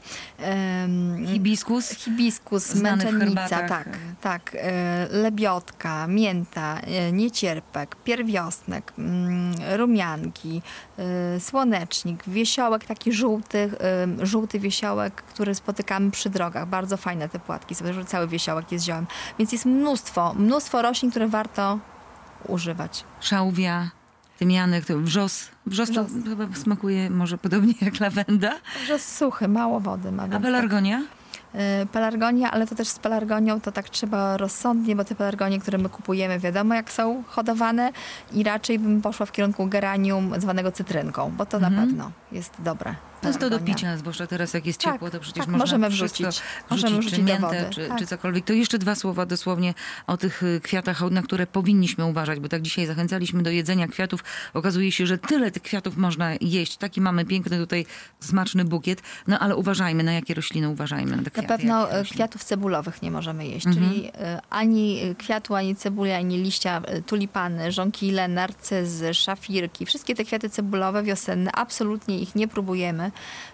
Em, Hibiskus. Hibiskus, Znany w męczennica, herbatach. tak, tak. e, Lebiotka, mięta, e, niecierpek, pierwiosnek, mm, rumianki, e, słonecznik, wiesiołek, taki żółty, e, żółty wiesiołek, który spotykamy przy drogach. Bardzo fajne te płatki, sobie, że cały wiesiołek jest ziołem. Więc jest mnóstwo, mnóstwo roślin, które warto używać. Szałwia, tymianek, to wrzos. Wrzos to Wrzos. chyba smakuje może podobnie jak lawenda. Że suchy, mało wody ma. A więc pelargonia? Y, Pelargonia, ale to też z pelargonią to tak trzeba rozsądnie, bo te pelargonie, które my kupujemy, wiadomo jak są hodowane i raczej bym poszła w kierunku geranium zwanego cytrynką, bo to na pewno jest dobre. To jest to do pelargonia. picia, zwłaszcza teraz jak jest Tak, ciepło, to przecież tak, można możemy wszystko wrzucić. Możemy wrzucić, czy wrzucić do miętę, wody, czy, tak. czy cokolwiek. To jeszcze dwa słowa dosłownie o tych y, kwiatach, na które powinniśmy uważać, bo tak dzisiaj zachęcaliśmy do jedzenia kwiatów. Okazuje się, że tyle tych kwiatów można jeść. Taki mamy piękny tutaj smaczny bukiet. No ale uważajmy, na jakie rośliny uważajmy. Na, te Na kwiaty, pewno jakie e, rośliny. kwiatów cebulowych nie możemy jeść, Mhm. czyli e, ani kwiatu, ani cebuli, ani liścia, e, tulipany, żonkile, narcyzy, szafirki, wszystkie te kwiaty cebulowe wiosenne, absolutnie ich nie próbujemy.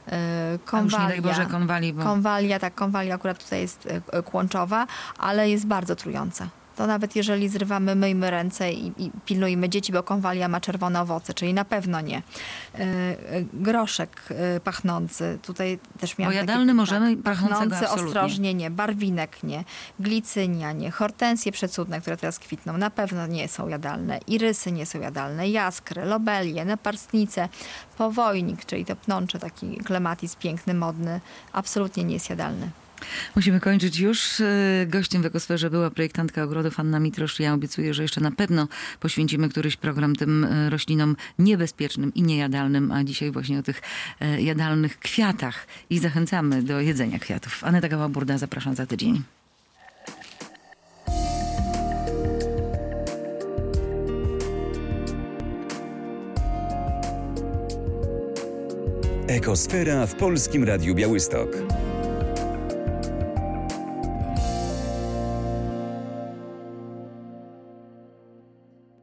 E, A już nie daj Konwalia, Boże konwali, bo konwalia, tak, konwalia akurat tutaj jest e, e, kłączowa, ale jest bardzo trująca. To nawet jeżeli zrywamy, myjmy ręce i, i pilnujmy dzieci, bo konwalia ma czerwone owoce, czyli na pewno nie. E, e, Groszek e, pachnący, tutaj też miałam O takie- jadalny możemy, pachnącego pachnący absolutnie. ostrożnie nie, barwinek nie, glicynia nie, hortensje przecudne, które teraz kwitną, na pewno nie są jadalne, irysy nie są jadalne, jaskry, lobelie, naparstnice, powojnik, czyli to pnącze, taki klematis piękny, modny, absolutnie nie jest jadalny. musimy kończyć już. Y, Gościem w Ekosferze była projektantka ogrodów Anna Mitrosz. Ja obiecuję, że jeszcze na pewno poświęcimy któryś program tym y, roślinom niebezpiecznym i niejadalnym, a dzisiaj właśnie o tych y, jadalnych kwiatach i zachęcamy do jedzenia kwiatów. Aneta Gała-Burda, zapraszam za tydzień. Ekosfera w Polskim Radiu Białystok.